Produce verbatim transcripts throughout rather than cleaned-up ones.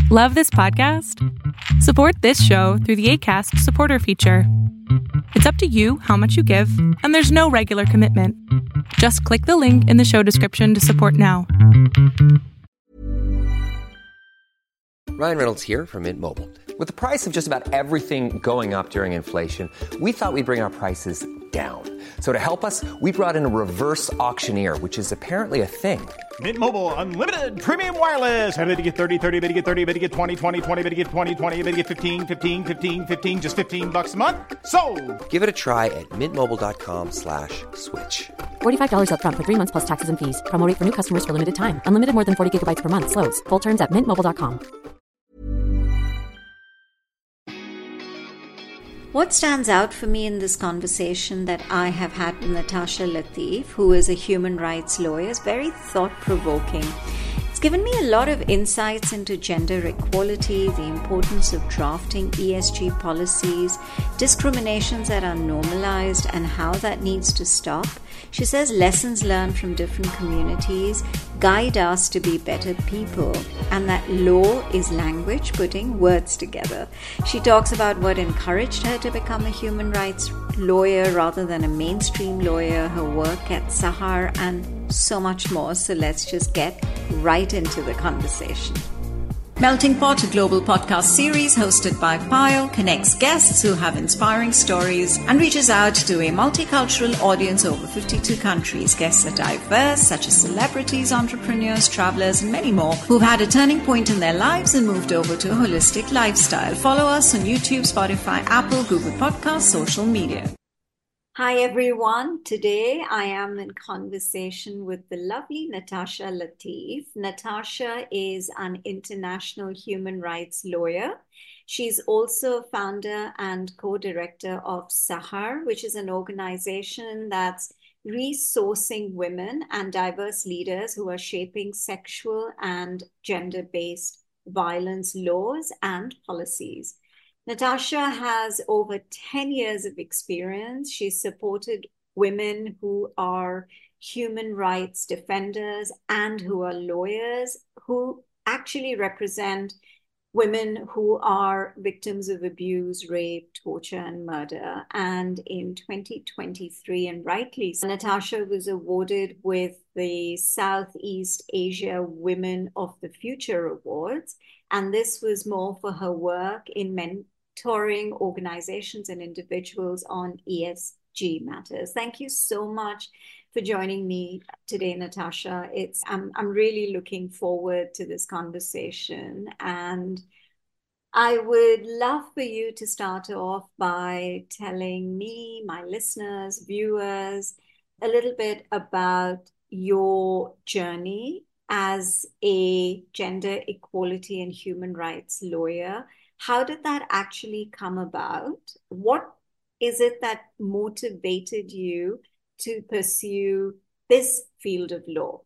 Love this podcast? Support this show through the Acast supporter feature. It's up to you how much you give, and there's no regular commitment. Just click the link in the show description to support now. Ryan Reynolds here from Mint Mobile. With the price of just about everything going up during inflation, we thought we'd bring our prices down. So to help us, we brought in a reverse auctioneer, which is apparently a thing. Mint Mobile Unlimited Premium Wireless. How to get thirty, thirty, how to get thirty, how to get twenty, twenty, twenty, how to get twenty, twenty, how to get fifteen, fifteen, fifteen, fifteen, just fifteen bucks a month? Sold! Give it a try at mintmobile.com slash switch. forty-five dollars up front for three months plus taxes and fees. Promo rate for new customers for limited time. Unlimited more than forty gigabytes per month. Slows full terms at mint mobile dot com. What stands out for me in this conversation that I have had with Natasha Latif, who is a human rights lawyer, is very thought-provoking. It's given me a lot of insights into gender equality, the importance of drafting E S G policies, discriminations that are normalized and how that needs to stop. She says lessons learned from different communities guide us to be better people, and that law is language putting words together. She talks about what encouraged her to become a human rights lawyer rather than a mainstream lawyer, her work at Sahar, and so much more. So let's just get right into the conversation. Melting Pot, a global podcast series hosted by Payal, connects guests who have inspiring stories and reaches out to a multicultural audience over fifty-two countries. Guests are diverse, such as celebrities, entrepreneurs, travelers, and many more who've had a turning point in their lives and moved over to a holistic lifestyle. Follow us on YouTube, Spotify, Apple, Google Podcasts, social media. Hi everyone. Today I am in conversation with the lovely Natasha Latif. Natasha is an international human rights lawyer. She's also founder and co-director of Sahar, which is an organization that's resourcing women and diverse leaders who are shaping sexual and gender-based violence laws and policies. Natasha has over ten years of experience. She's supported women who are human rights defenders and who are lawyers who actually represent women who are victims of abuse, rape, torture, and murder. And in twenty twenty-three, and rightly so, Natasha was awarded with the Southeast Asia Women of the Future Awards. And this was more for her work in men mentoring organizations and individuals on E S G matters. Thank you so much for joining me today, Natasha. It's I'm I'm really looking forward to this conversation, and I would love for you to start off by telling me, my listeners, viewers, a little bit about your journey as a gender equality and human rights lawyer. How did that actually come about? What is it that motivated you to pursue this field of law?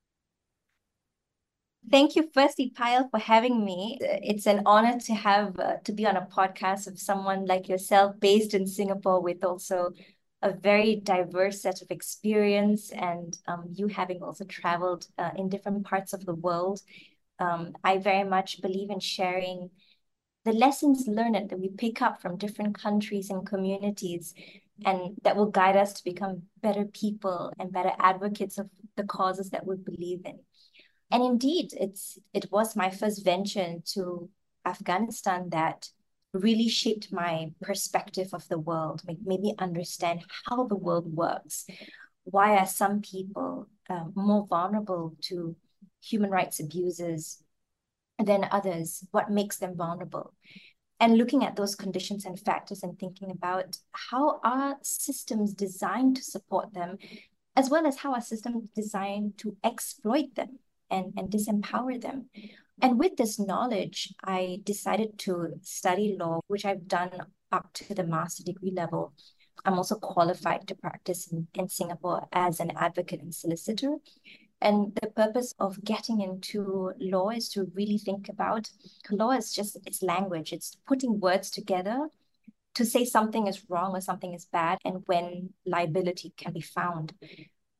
Thank you, firstly, Payal, for having me. It's an honor to have uh, to be on a podcast of someone like yourself, based in Singapore, with also a very diverse set of experience, and um, you having also traveled uh, in different parts of the world. Um, I very much believe in sharing the lessons learned that we pick up from different countries and communities, and that will guide us to become better people and better advocates of the causes that we believe in. And indeed, it's it was my first venture into Afghanistan that really shaped my perspective of the world, made, made me understand how the world works. Why are some people uh, more vulnerable to human rights abuses than others? What makes them vulnerable? And looking at those conditions and factors and thinking about how are systems designed to support them, as well as how are systems designed to exploit them and, and disempower them. And with this knowledge, I decided to study law, which I've done up to the master degree level. I'm also qualified to practice in, in Singapore as an advocate and solicitor. And the purpose of getting into law is to really think about law is just, it's language. It's putting words together to say something is wrong or something is bad, and when liability can be found.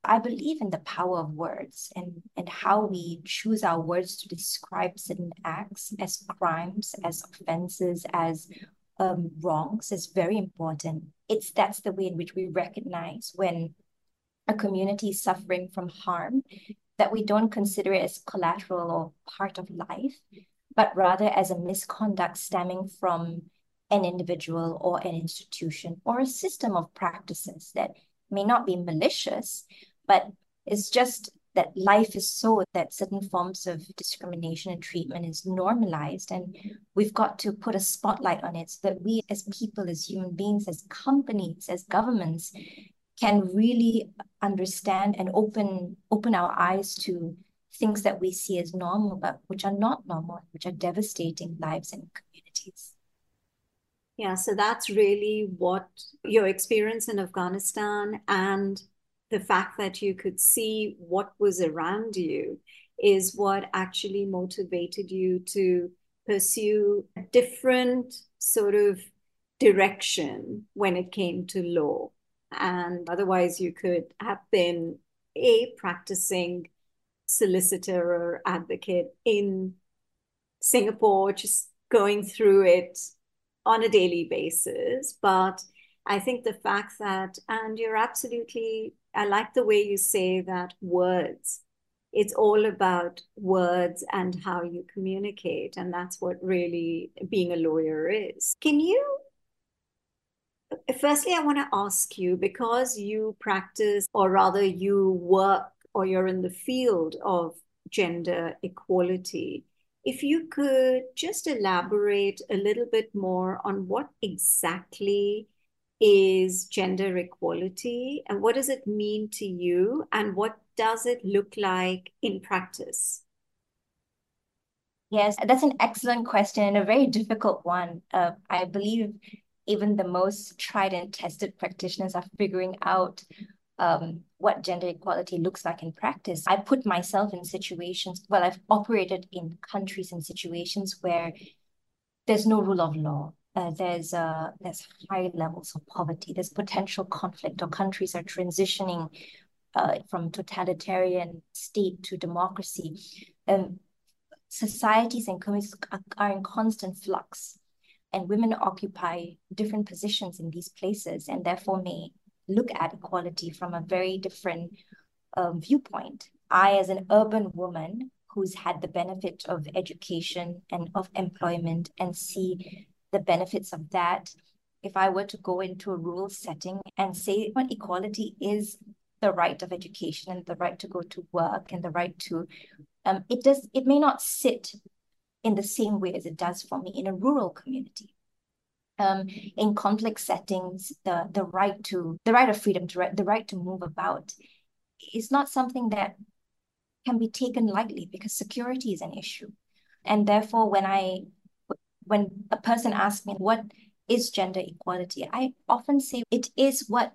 I believe in the power of words and, and how we choose our words to describe certain acts as crimes, as offenses, as um, wrongs is very important. It's that's the way in which we recognize when a community is suffering from harm, that we don't consider it as collateral or part of life, but rather as a misconduct stemming from an individual or an institution or a system of practices that may not be malicious, but it's just that life is so that certain forms of discrimination and treatment is normalized, and we've got to put a spotlight on it so that we as people, as human beings, as companies, as governments, can really understand and open open our eyes to things that we see as normal, but which are not normal, which are devastating lives and communities. Yeah, so that's really what your experience in Afghanistan and the fact that you could see what was around you is what actually motivated you to pursue a different sort of direction when it came to law. And otherwise you could have been a practicing solicitor or advocate in Singapore, just going through it on a daily basis. But I think the fact that, and you're absolutely, I like the way you say that words, it's all about words and how you communicate. And that's what really being a lawyer is. Can you, firstly, I want to ask you, because you practice, or rather you work, or you're in the field of gender equality, if you could just elaborate a little bit more on what exactly is gender equality and what does it mean to you and what does it look like in practice? Yes, that's an excellent question and a very difficult one. Uh, I believe even the most tried and tested practitioners are figuring out um, what gender equality looks like in practice. I put myself in situations, well, I've operated in countries and situations where there's no rule of law. Uh, there's uh, there's high levels of poverty. There's potential conflict, or countries are transitioning uh, from totalitarian state to democracy. Um, societies and communities are, are in constant flux, and women occupy different positions in these places, and therefore may look at equality from a very different um, viewpoint. I, as an urban woman who's had the benefit of education and of employment and see the benefits of that, if I were to go into a rural setting and say what equality is the right of education and the right to go to work and the right to, um, it does, it may not sit in the same way as it does for me in a rural community. Um, in conflict settings, the the right to the right of freedom to the right to move about is not something that can be taken lightly, because security is an issue. And therefore, when I when a person asks me what is gender equality, I often say it is what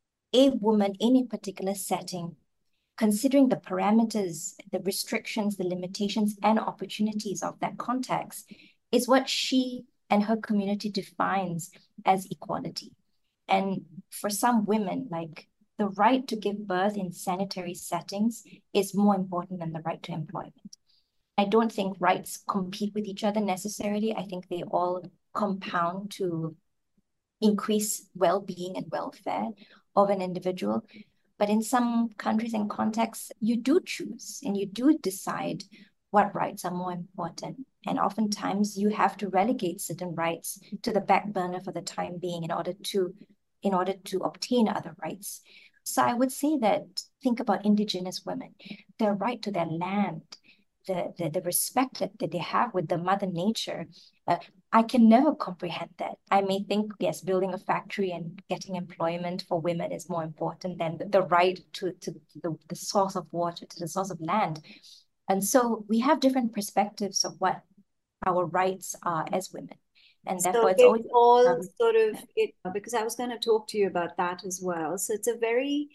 a woman in a particular setting, considering the parameters, the restrictions, the limitations, and opportunities of that context, is what she and her community defines as equality. And for some women, like, the right to give birth in sanitary settings is more important than the right to employment. I don't think rights compete with each other necessarily. I think they all compound to increase well-being and welfare of an individual. But in some countries and contexts, you do choose and you do decide what rights are more important. And oftentimes you have to relegate certain rights to the back burner for the time being in order to, in order to obtain other rights. So I would say that, think about Indigenous women, their right to their land, the, the, the respect that, that they have with the mother nature. Uh, I can never comprehend that. I may think, yes, building a factory and getting employment for women is more important than the, the right to, to the, the source of water, to the source of land. And so we have different perspectives of what our rights are as women. And therefore so it's always all um, sort of it, because I was going to talk to you about that as well. So it's a very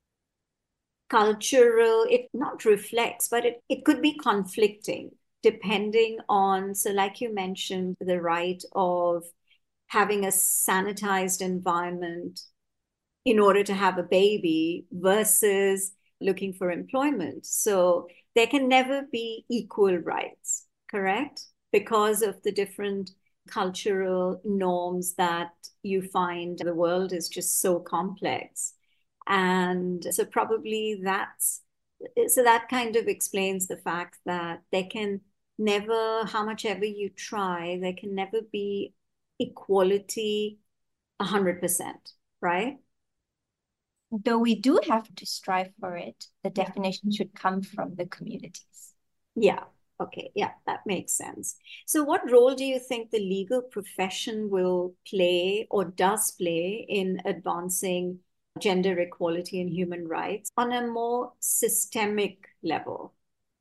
cultural, it not reflects, but it, it could be conflicting depending on, so like you mentioned, the right of having a sanitized environment in order to have a baby versus looking for employment. So there can never be equal rights, correct? Because of the different cultural norms that you find. The world is just so complex. And so probably that's, so that kind of explains the fact that there can never, how much ever you try, there can never be equality one hundred percent, right? Though we do have to strive for it, the Yeah. definition should come from the communities. Yeah. Okay. Yeah, that makes sense. So what role do you think the legal profession will play or does play in advancing gender equality and human rights on a more systemic level?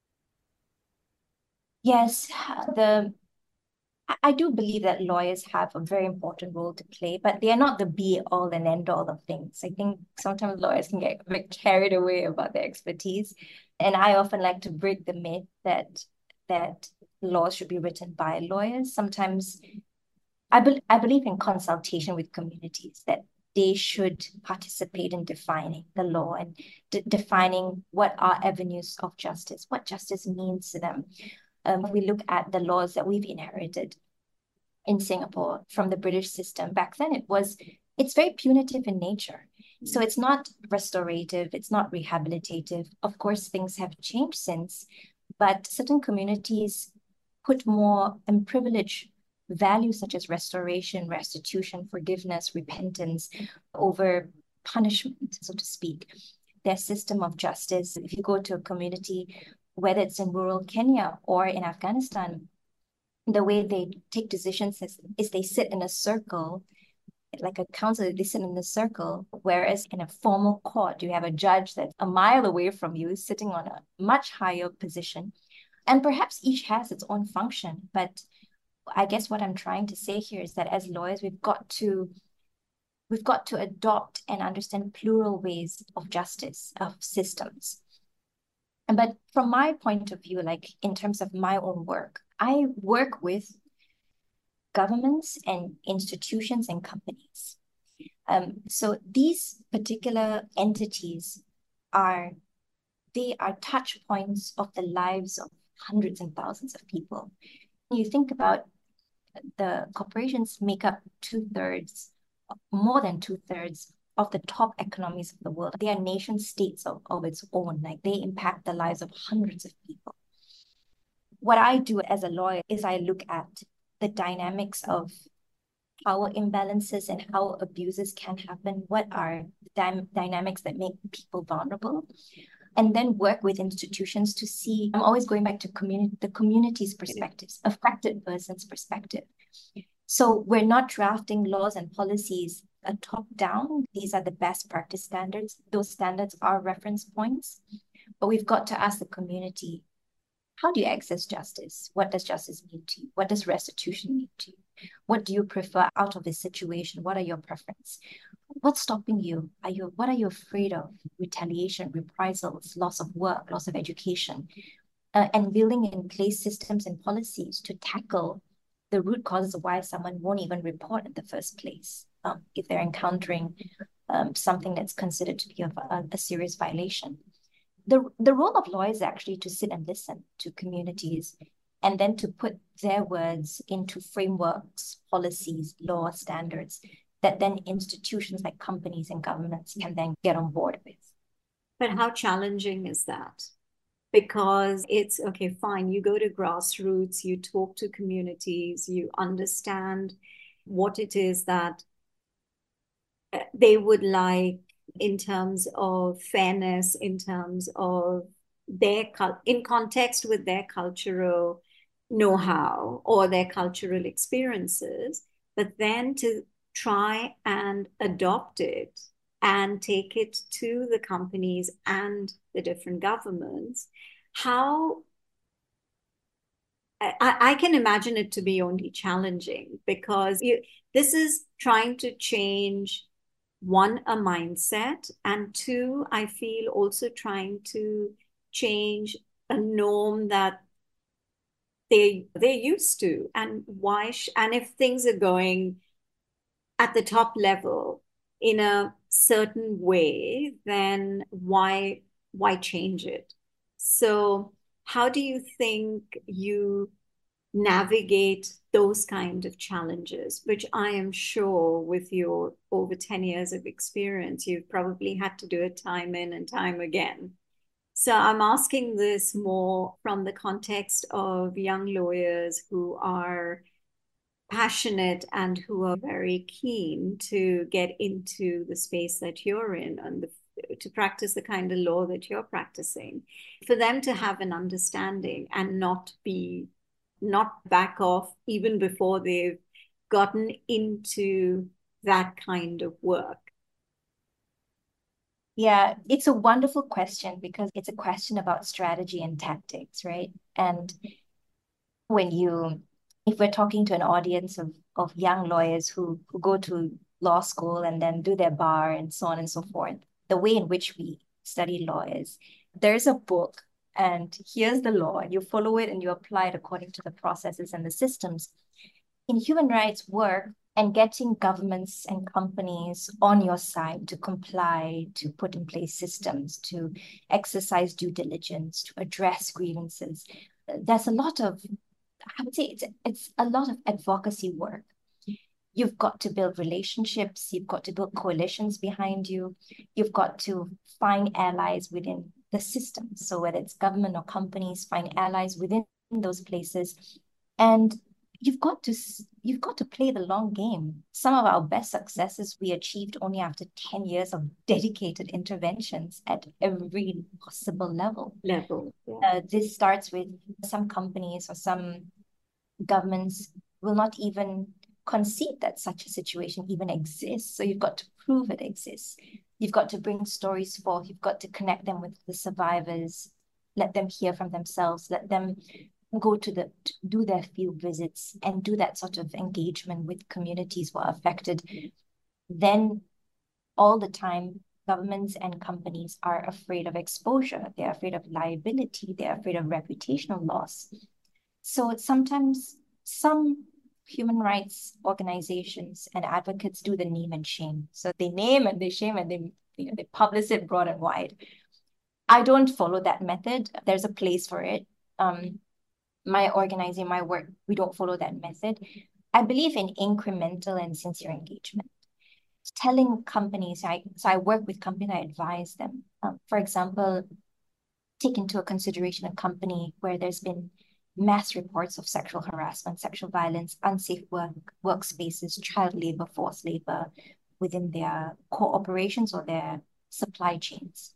Yes, the I- I do believe that lawyers have a very important role to play, but they are not the be all and end all of things. I think sometimes lawyers can get a bit carried away about their expertise. And I often like to break the myth that that laws should be written by lawyers. Sometimes I, be I believe in consultation with communities, that they should participate in defining the law and de defining what are avenues of justice, what justice means to them. Um, we look at the laws that we've inherited in Singapore from the British system. Back then, it was it's very punitive in nature. So it's not restorative, it's not rehabilitative. Of course, things have changed since, but certain communities put more and privilege values such as restoration, restitution, forgiveness, repentance over punishment, so to speak. Their system of justice, if you go to a community, whether it's in rural Kenya or in Afghanistan, the way they take decisions is, is they sit in a circle, like a council, they sit in a circle, whereas in a formal court, you have a judge that's a mile away from you, sitting on a much higher position. And perhaps each has its own function. But I guess what I'm trying to say here is that as lawyers, we've got to we've got to adopt and understand plural ways of justice, of systems. But from my point of view, like in terms of my own work, I work with governments and institutions and companies. Um, so these particular entities are, they are touch points of the lives of hundreds and thousands of people. When you think about the corporations make up two-thirds, more than two-thirds of the top economies of the world. They are nation states of, of its own. Like they impact the lives of hundreds of people. What I do as a lawyer is I look at the dynamics of power imbalances and how abuses can happen. What are the dynamics that make people vulnerable? And then work with institutions to see, I'm always going back to community, the community's perspectives, affected person's perspective. So we're not drafting laws and policies a top down. These are the best practice standards. Those standards are reference points, but we've got to ask the community, how do you access justice? What does justice mean to you? What does restitution mean to you? What do you prefer out of this situation? What are your preferences? What's stopping you? Are you, what are you afraid of? Retaliation, reprisals, loss of work, loss of education, uh, and building in place systems and policies to tackle the root causes of why someone won't even report in the first place um, if they're encountering um, something that's considered to be of a, a serious violation. The, the role of lawyers is actually to sit and listen to communities and then to put their words into frameworks, policies, law, standards that then institutions like companies and governments can then get on board with. But how challenging is that? Because it's, okay, fine, you go to grassroots, you talk to communities, you understand what it is that they would like in terms of fairness, in terms of their, in context with their cultural know-how or their cultural experiences, but then to try and adopt it and take it to the companies and the different governments, how I, I can imagine it to be only challenging because you, this is trying to change, one, a mindset, and two, I feel also trying to change a norm that they they're used to. And why sh and if things are going at the top level in a certain way, then why why change it? So how do you think you navigate those kind of challenges, which I am sure with your over ten years of experience, you've probably had to do it time in and time again. So I'm asking this more from the context of young lawyers who are passionate and who are very keen to get into the space that you're in and the to practice the kind of law that you're practicing, for them to have an understanding and not be, not back off even before they've gotten into that kind of work? Yeah, it's a wonderful question because it's a question about strategy and tactics, right? And when you, if we're talking to an audience of, of young lawyers who, who go to law school and then do their bar and so on and so forth, the way in which we study law is there's a book and here's the law, and you follow it and you apply it according to the processes and the systems. In human rights work and getting governments and companies on your side to comply, to put in place systems, to exercise due diligence, to address grievances, there's a lot of, I would say it's, it's a lot of advocacy work. You've got to build relationships. You've got to build coalitions behind you. You've got to find allies within the system. So whether it's government or companies, find allies within those places. And you've got to, you've got to play the long game. Some of our best successes we achieved only after ten years of dedicated interventions at every possible level. Level. Yeah. Uh, this starts with some companies or some governments will not even concede that such a situation even exists. So you've got to prove it exists. You've got to bring stories forth. You've got to connect them with the survivors, let them hear from themselves, let them go to the, to do their field visits and do that sort of engagement with communities who are affected. Then all the time, governments and companies are afraid of exposure. They're afraid of liability. They're afraid of reputational loss. So sometimes some human rights organizations and advocates do the name and shame. So they name and they shame and they, you know, they publish it broad and wide. I don't follow that method. There's a place for it. Um, my organizing, my work, we don't follow that method. I believe in incremental and sincere engagement. Telling companies, I, so I work with companies, I advise them. Um, for example, take into a consideration a company where there's been mass reports of sexual harassment, sexual violence, unsafe work workspaces, child labor, forced labor within their core operations or their supply chains.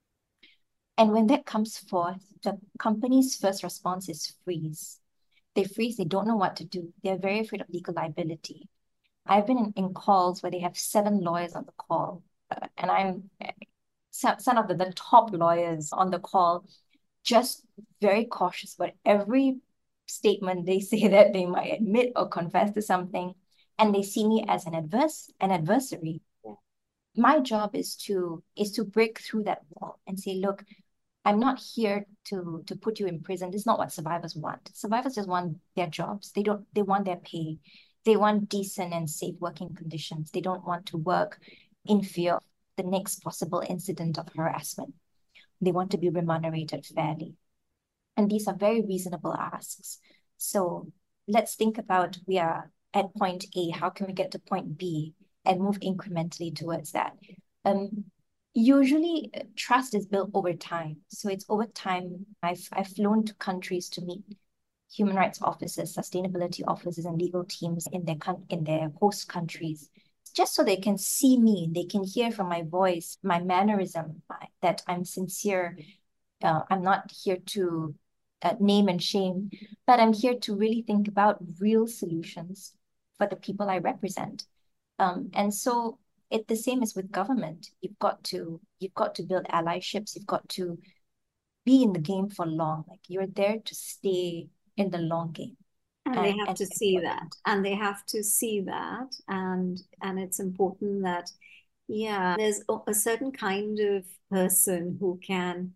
And when that comes forth, the company's first response is freeze. They freeze, they don't know what to do. They're very afraid of legal liability. I've been in, in calls where they have seven lawyers on the call, uh, and I'm some of the, the top lawyers on the call, just very cautious about every statement they say that they might admit or confess to something, and they see me as an adverse, an adversary. Yeah. My job is to is to break through that wall and say, look, I'm not here to to put you in prison. This is not what survivors want. Survivors just want their jobs. They don't. They want their pay. They want decent and safe working conditions. They don't want to work in fear of the next possible incident of harassment. They want to be remunerated fairly. And these are very reasonable asks. So let's think about, we are at point A, how can we get to point B and move incrementally towards that? Um, usually trust is built over time. So it's over time. I've, I've flown to countries to meet human rights officers, sustainability officers, and legal teams in their, in their host countries, just so they can see me, they can hear from my voice, my mannerism, that I'm sincere. Uh, I'm not here to uh, name and shame, but I'm here to really think about real solutions for the people I represent. Um, and so it the same as with government. You've got to you've got to build allyships. You've got to be in the game for long. Like you're there to stay in the long game. And, and they have and to see that. And they have to see that. And and it's important that, yeah, there's a, a certain kind of person who can.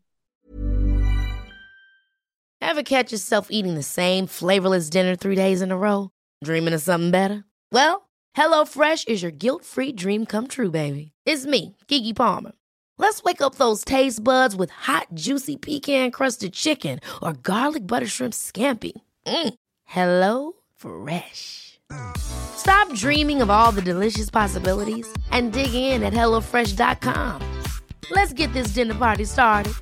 Ever catch yourself eating the same flavorless dinner three days in a row? Dreaming of something better? Well, HelloFresh is your guilt-free dream come true, baby. It's me, Keke Palmer. Let's wake up those taste buds with hot, juicy pecan-crusted chicken or garlic butter shrimp scampi. Mm. Hello Fresh. Stop dreaming of all the delicious possibilities and dig in at hello fresh dot com. Let's get this dinner party started.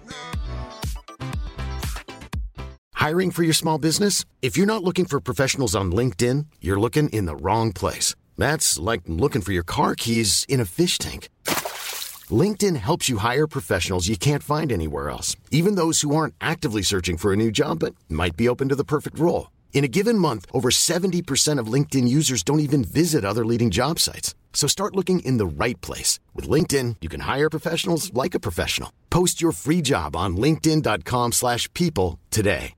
Hiring for your small business? If you're not looking for professionals on LinkedIn, you're looking in the wrong place. That's like looking for your car keys in a fish tank. LinkedIn helps you hire professionals you can't find anywhere else, even those who aren't actively searching for a new job but might be open to the perfect role. In a given month, over seventy percent of LinkedIn users don't even visit other leading job sites. So start looking in the right place. With LinkedIn, you can hire professionals like a professional. Post your free job on linkedin dot com slash people today.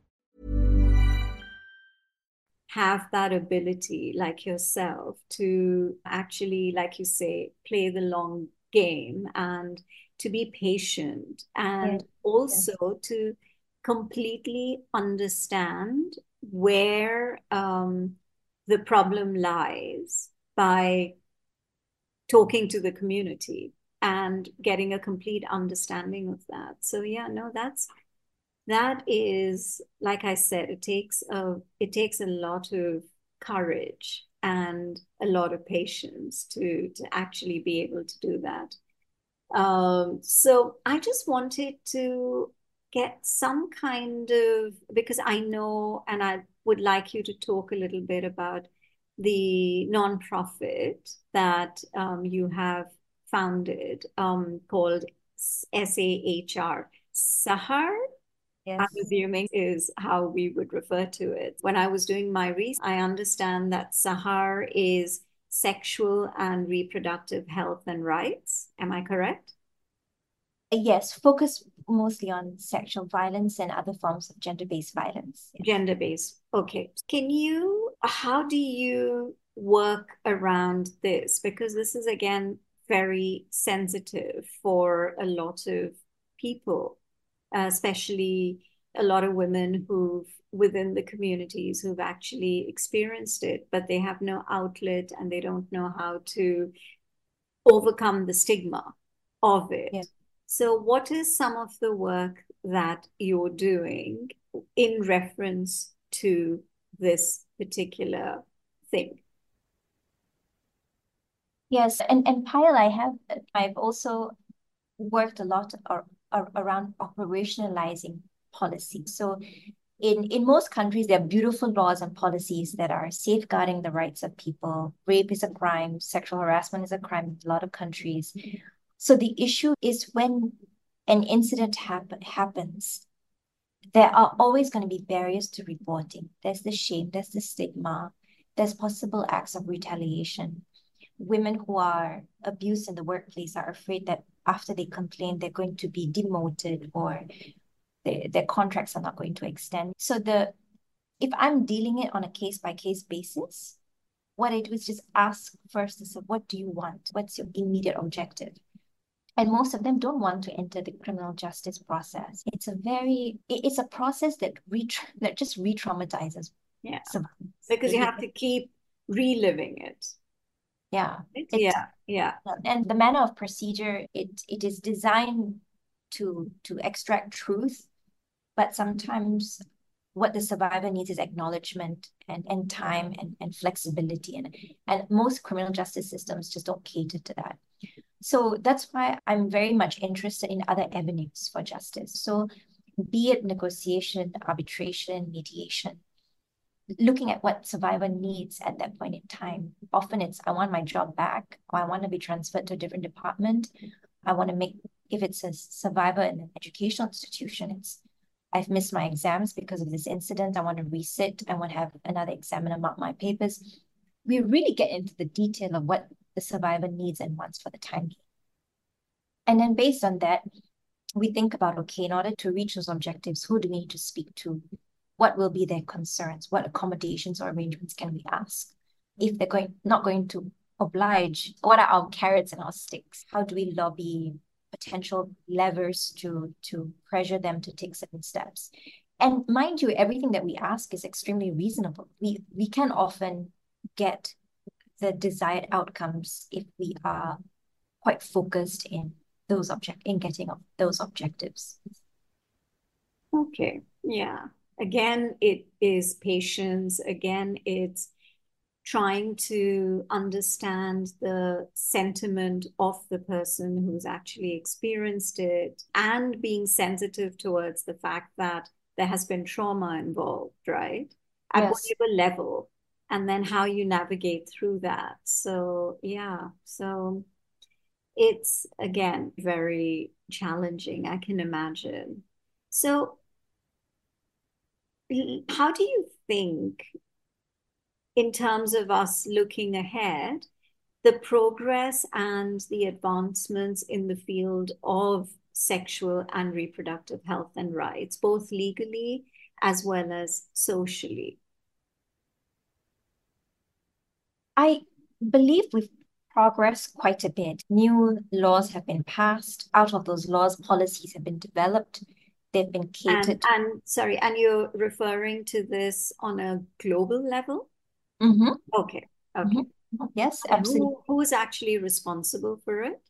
Have that ability, like yourself, to actually, like you say, play the long game and to be patient and Yeah. also to completely understand where um, the problem lies by talking to the community and getting a complete understanding of that. So yeah, no, that's that is, like I said, it takes a it takes a lot of courage and a lot of patience to to actually be able to do that. Um, so I just wanted to get some kind of, because I know, and I would like you to talk a little bit about the nonprofit that um, you have founded um, called S A H R. Sahar, Yes. I'm assuming, is how we would refer to it. When I was doing my research, I understand that Sahar is sexual and reproductive health and rights. Am I correct? Yes, focus mostly on sexual violence and other forms of gender-based violence. Yeah. Gender-based. Okay. Can you, how do you work around this? Because this is, again, very sensitive for a lot of people, uh, especially a lot of women who've within the communities who've actually experienced it, but they have no outlet and they don't know how to overcome the stigma of it. Yeah. So what is some of the work that you're doing in reference to this particular thing? Yes, and and Payal, I have I've also worked a lot ar ar around operationalizing policy. So in in most countries, there are beautiful laws and policies that are safeguarding the rights of people. Rape is a crime, sexual harassment is a crime in a lot of countries. So the issue is when an incident happen, happens, there are always going to be barriers to reporting. There's the shame, there's the stigma, there's possible acts of retaliation. Women who are abused in the workplace are afraid that after they complain, they're going to be demoted or they, their contracts are not going to extend. So the if I'm dealing it on a case-by-case basis, what I do is just ask first, is what do you want? What's your immediate objective? And most of them don't want to enter the criminal justice process. It's a very, it's a process that re that just re-traumatizes. Yeah, survivors. because you have to keep reliving it. Yeah. It, It, yeah, yeah. And the manner of procedure, it it is designed to to extract truth, but sometimes what the survivor needs is acknowledgement and, and time and, and flexibility. And, and most criminal justice systems just don't cater to that. So that's why I'm very much interested in other avenues for justice. So be it negotiation, arbitration, mediation, looking at what survivor needs at that point in time. Often it's, I want my job back, or I want to be transferred to a different department. I want to make, if it's a survivor in an educational institution, it's, I've missed my exams because of this incident. I want to resit. I want to have another examiner mark my papers. We really get into the detail of what the survivor needs and wants for the time being. And then based on that, we think about, okay, in order to reach those objectives, who do we need to speak to? What will be their concerns? What accommodations or arrangements can we ask? If they're going not going to oblige, what are our carrots and our sticks? How do we lobby potential levers to, to pressure them to take certain steps? And mind you, everything that we ask is extremely reasonable. We, we can often get the desired outcomes if we are quite focused in those object in getting of those objectives. Okay, yeah. Again, it is patience. Again, it's trying to understand the sentiment of the person who's actually experienced it and being sensitive towards the fact that there has been trauma involved, right? At Yes. whatever level, and then how you navigate through that. So, yeah. So it's, again, very challenging, I can imagine. So, how do you think, in terms of us looking ahead, the progress and the advancements in the field of sexual and reproductive health and rights, both legally as well as socially? I believe we've progressed quite a bit. New laws have been passed. Out of those laws, policies have been developed. They've been catered. And, and sorry, and you're referring to this on a global level? Mm-hmm. Okay, okay. Mm-hmm. Yes, And absolutely. who, who is actually responsible for it?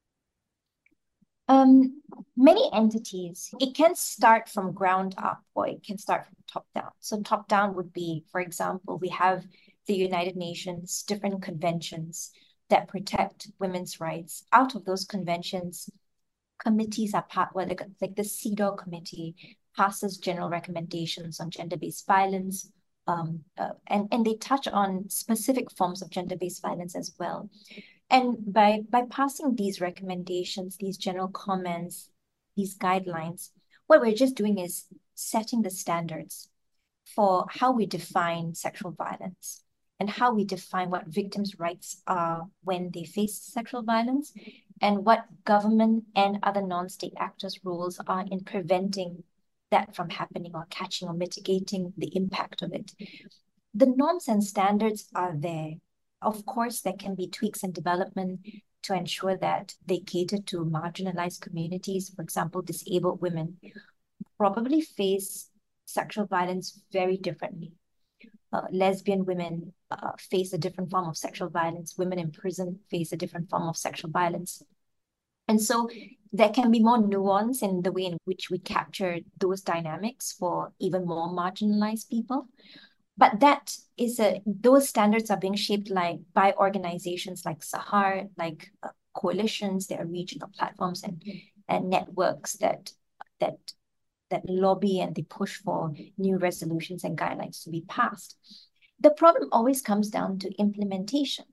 Um, many entities. It can start from ground up or it can start from top down. So top down would be, for example, we have the United Nations, different conventions that protect women's rights. Out of those conventions, committees are part, well, like, like the CEDAW committee passes general recommendations on gender-based violence, um, uh, and, and they touch on specific forms of gender-based violence as well. And by, by passing these recommendations, these general comments, these guidelines, what we're just doing is setting the standards for how we define sexual violence and how we define what victims' rights are when they face sexual violence, and what government and other non-state actors' roles are in preventing that from happening or catching or mitigating the impact of it. The norms and standards are there. Of course, there can be tweaks and development to ensure that they cater to marginalized communities. For example, disabled women probably face sexual violence very differently. Uh, lesbian women uh, face a different form of sexual violence. Women in prison face a different form of sexual violence. And so there can be more nuance in the way in which we capture those dynamics for even more marginalized people. But that is a, those standards are being shaped like by organizations like Sahar, like uh, coalitions, there are regional platforms and, and networks that, that, that lobby and they push for new resolutions and guidelines to be passed. The problem always comes down to implementation.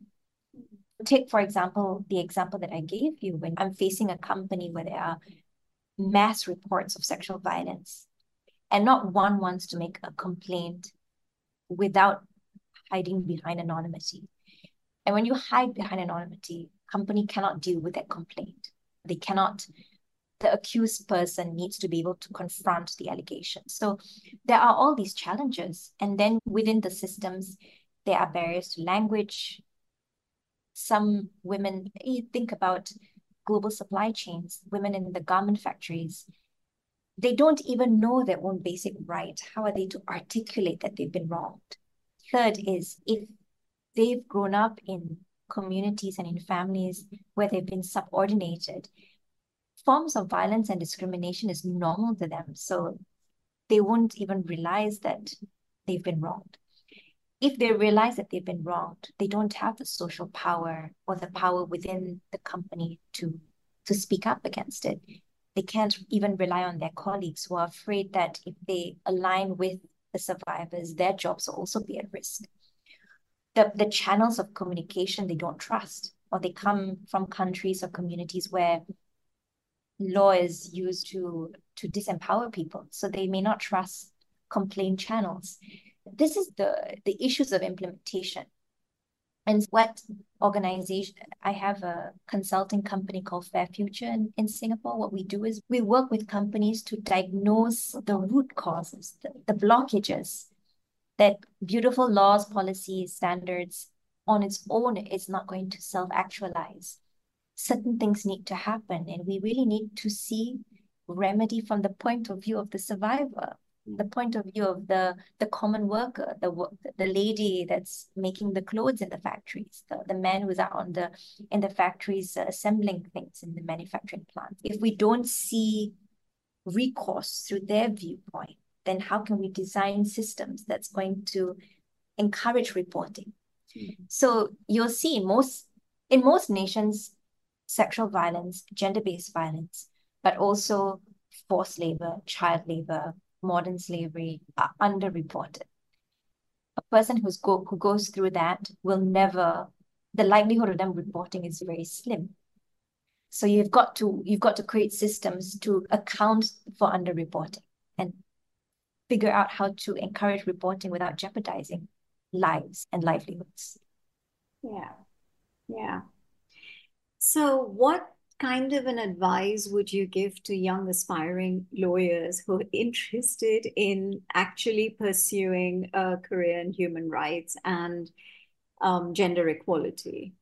Take, for example, the example that I gave you when I'm facing a company where there are mass reports of sexual violence and not one wants to make a complaint without hiding behind anonymity. And when you hide behind anonymity, company cannot deal with that complaint. They cannot, the accused person needs to be able to confront the allegations. So there are all these challenges. And then within the systems, there are barriers to language. Some women, you think about global supply chains, women in the garment factories, they don't even know their own basic right. How are they to articulate that they've been wronged? Third is if they've grown up in communities and in families where they've been subordinated, forms of violence and discrimination is normal to them. So they won't even realize that they've been wronged. If they realize that they've been wronged, they don't have the social power or the power within the company to, to speak up against it. They can't even rely on their colleagues who are afraid that if they align with the survivors, their jobs will also be at risk. The, the channels of communication they don't trust, or they come from countries or communities where law is used to, to disempower people. So they may not trust complaint channels. This is the, the issues of implementation. And what organization, I have a consulting company called Fair Future in, in Singapore. What we do is we work with companies to diagnose the root causes, the, the blockages that beautiful laws, policies, standards on its own is not going to self-actualize. Certain things need to happen, and we really need to see remedy from the point of view of the survivor. the point of view of the the common worker, the wo- the lady that's making the clothes in the factories, the, the man who's out on the in the factories uh, assembling things in the manufacturing plant. If we don't see recourse through their viewpoint, then how can we design systems that's going to encourage reporting? Mm-hmm. So you'll see most in most nations, sexual violence, gender-based violence, but also forced labor, child labor, modern slavery are underreported. A person who's go who goes through that will never, the likelihood of them reporting is very slim. So you've got to you've got to create systems to account for underreporting and figure out how to encourage reporting without jeopardizing lives and livelihoods. Yeah, yeah. So what kind of an advice would you give to young aspiring lawyers who are interested in actually pursuing a career in human rights and um, gender equality?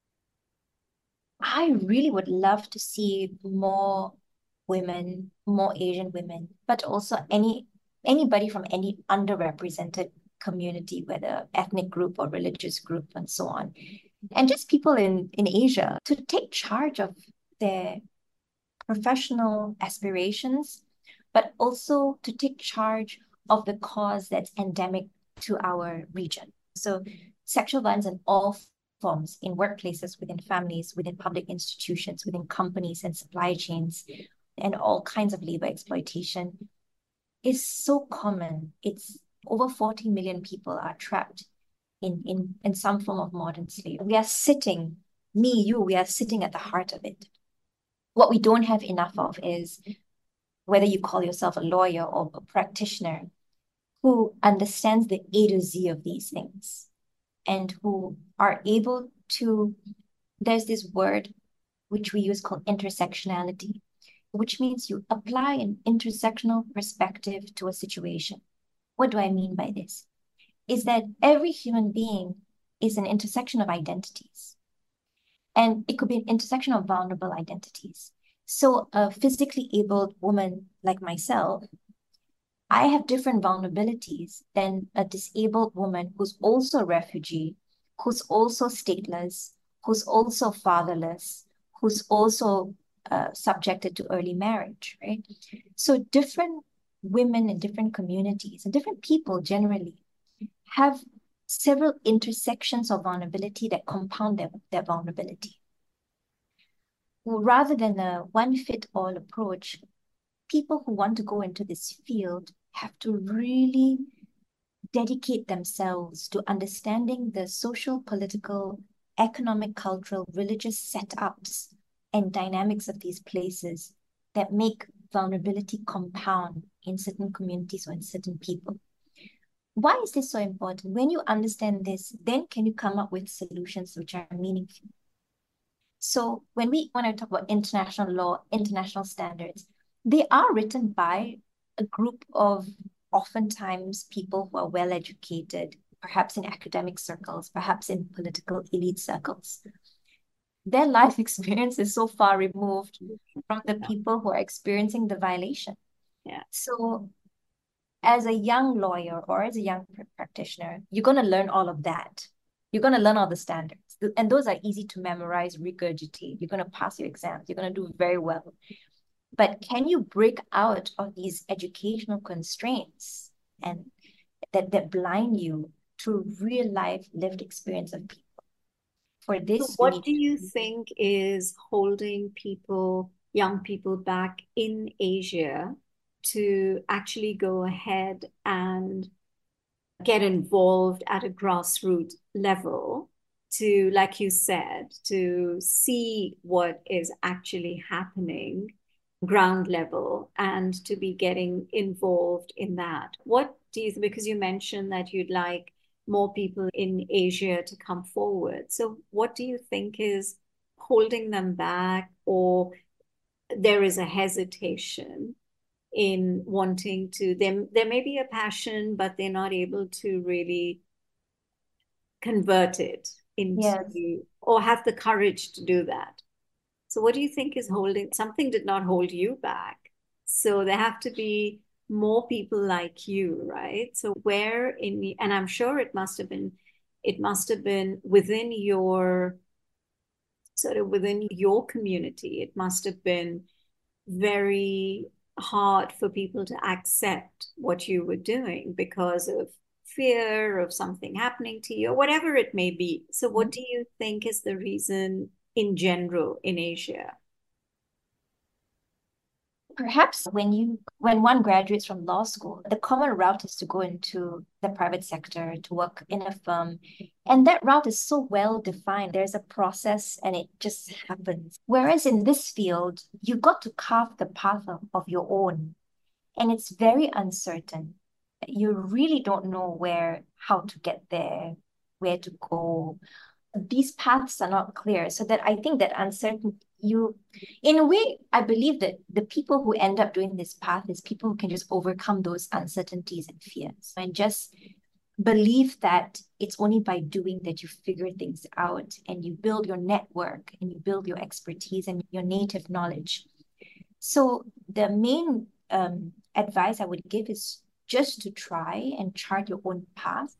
I really would love to see more women, more Asian women, but also any anybody from any underrepresented community, whether ethnic group or religious group and so on. And just people in, in Asia to take charge of their professional aspirations, but also to take charge of the cause that's endemic to our region. So sexual violence in all forms, in workplaces, within families, within public institutions, within companies and supply chains, and all kinds of labor exploitation is so common. It's over forty million people are trapped in, in, in some form of modern slavery. We are sitting, me, you, we are sitting at the heart of it. What we don't have enough of is whether you call yourself a lawyer or a practitioner who understands the A to Z of these things and who are able to, there's this word which we use called intersectionality, which means you apply an intersectional perspective to a situation. What do I mean by this? Is that every human being is an intersection of identities. And it could be an intersection of vulnerable identities. So a physically abled woman like myself, I have different vulnerabilities than a disabled woman who's also a refugee, who's also stateless, who's also fatherless, who's also uh, subjected to early marriage, right? So different women in different communities and different people generally have several intersections of vulnerability that compound their, their vulnerability. Well, rather than a one-fit-all approach, people who want to go into this field have to really dedicate themselves to understanding the social, political, economic, cultural, religious setups and dynamics of these places that make vulnerability compound in certain communities or in certain people. Why is this so important? When you understand this, then can you come up with solutions which are meaningful? So when we when I talk about international law, international standards, they are written by a group of oftentimes people who are well educated, perhaps in academic circles, perhaps in political elite circles. Their life experience is so far removed from the people who are experiencing the violation. Yeah. So as a young lawyer or as a young practitioner, you're going to learn all of that. You're going to learn all the standards. And those are easy to memorize, regurgitate. You're going to pass your exams. You're going to do very well. But can you break out of these educational constraints and that, that blind you to real life lived experience of people? For this, so what do you think is holding people, young people back in Asia to actually go ahead and get involved at a grassroots level to, like you said, to see what is actually happening ground level and to be getting involved in that? What do you think? Because you mentioned that you'd like more people in Asia to come forward. So what do you think is holding them back, or there is a hesitation in wanting to, there, there may be a passion, but they're not able to really convert it into, yes, or have the courage to do that? So what do you think is holding, something did not hold you back. So there have to be more people like you, right? So where in the, and I'm sure it must have been, it must have been within your, sort of within your community, it must have been very hard for people to accept what you were doing because of fear of something happening to you or whatever it may be. So what do you think is the reason in general in Asia? Perhaps when you when one graduates from law school, the common route is to go into the private sector, to work in a firm. And that route is so well defined. There's a process and it just happens. Whereas in this field, you got to carve the path of, of your own. And it's very uncertain. You really don't know where, how to get there, where to go. These paths are not clear. So that I think that uncertainty, you, in a way, I believe that the people who end up doing this path is people who can just overcome those uncertainties and fears and just believe that it's only by doing that you figure things out and you build your network and you build your expertise and your native knowledge. So the main um, advice I would give is just to try and chart your own path.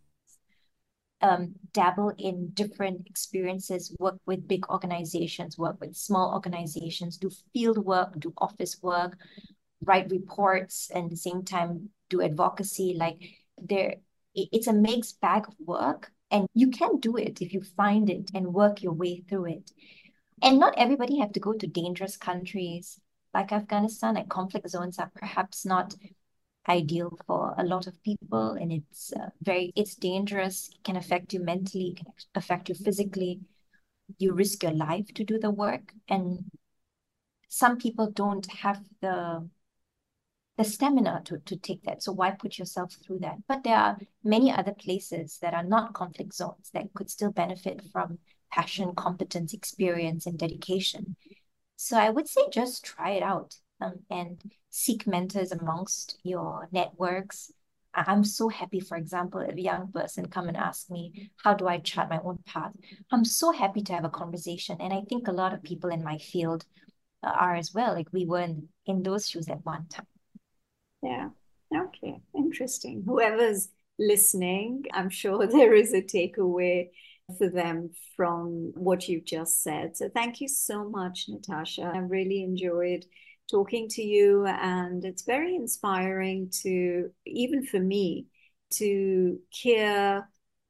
Um, dabble in different experiences, work with big organizations, work with small organizations, do field work, do office work, write reports, and at the same time do advocacy. Like there, it's a mixed bag of work, and you can do it if you find it and work your way through it. And not everybody have to go to dangerous countries like Afghanistan. Like conflict zones are perhaps not ideal for a lot of people, and it's uh, very it's dangerous. It can affect you mentally, it can affect you physically. You risk your life to do the work, and some people don't have the the stamina to, to take that. So why put yourself through that? But there are many other places that are not conflict zones that could still benefit from passion, competence, experience, and dedication. So I would say just try it out. Um, and seek mentors amongst your networks. I'm so happy, for example, if a young person come and ask me, how do I chart my own path? I'm so happy to have a conversation. And I think a lot of people in my field uh, are as well. Like we were in, in those shoes at one time. Yeah. Okay. Interesting. Whoever's listening, I'm sure there is a takeaway for them from what you've just said. So thank you so much, Natasha. I really enjoyed talking to you, and it's very inspiring to, even for me, to hear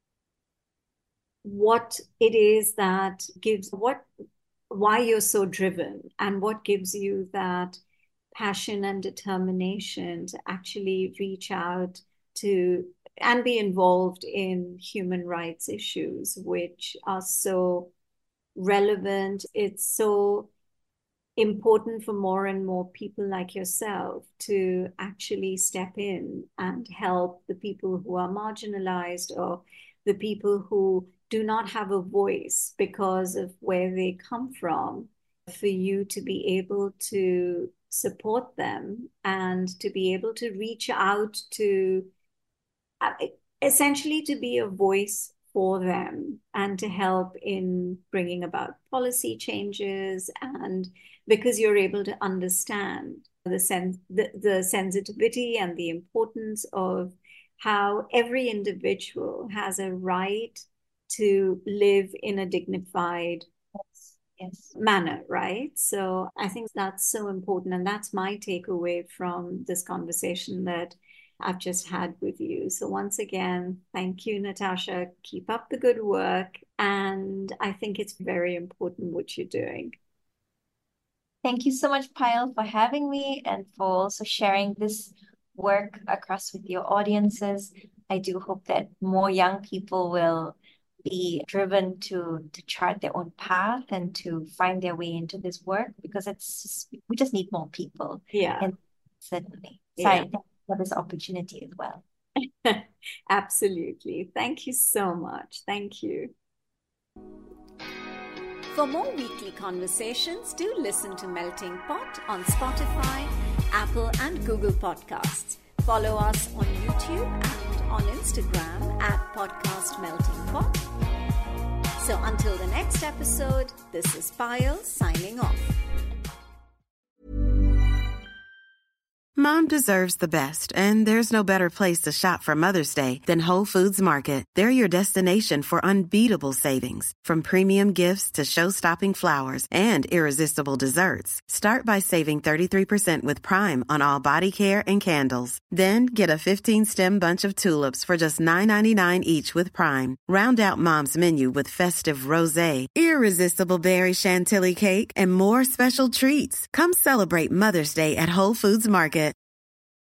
what it is that gives, what, why you're so driven and what gives you that passion and determination to actually reach out to and be involved in human rights issues, which are so relevant. It's so important for more and more people like yourself to actually step in and help the people who are marginalized or the people who do not have a voice because of where they come from, for you to be able to support them and to be able to reach out to, uh, essentially to be a voice for them and to help in bringing about policy changes, and because you're able to understand the, sen- the, the sensitivity and the importance of how every individual has a right to live in a dignified yes, yes. manner, right? So I think that's so important. And that's my takeaway from this conversation that I've just had with you. So once again, thank you, Natasha. Keep up the good work. And I think it's very important what you're doing. Thank you so much, Payal, for having me and for also sharing this work across with your audiences. I do hope that more young people will be driven to to chart their own path and to find their way into this work, because it's just, we just need more people. Yeah. And certainly. So Yeah. I thank you for this opportunity as well. Absolutely. Thank you so much. Thank you. For more weekly conversations, do listen to Melting Pot on Spotify, Apple, and Google Podcasts. Follow us on YouTube and on Instagram at Podcast Melting Pot. So until the next episode, this is Payal signing off. Mom deserves the best, and there's no better place to shop for Mother's Day than Whole Foods Market. They're your destination for unbeatable savings, from premium gifts to show-stopping flowers and irresistible desserts. Start by saving thirty-three percent with Prime on all body care and candles. Then get a fifteen-stem bunch of tulips for just nine ninety-nine each with Prime. Round out Mom's menu with festive rosé, irresistible berry chantilly cake, and more special treats. Come celebrate Mother's Day at Whole Foods Market.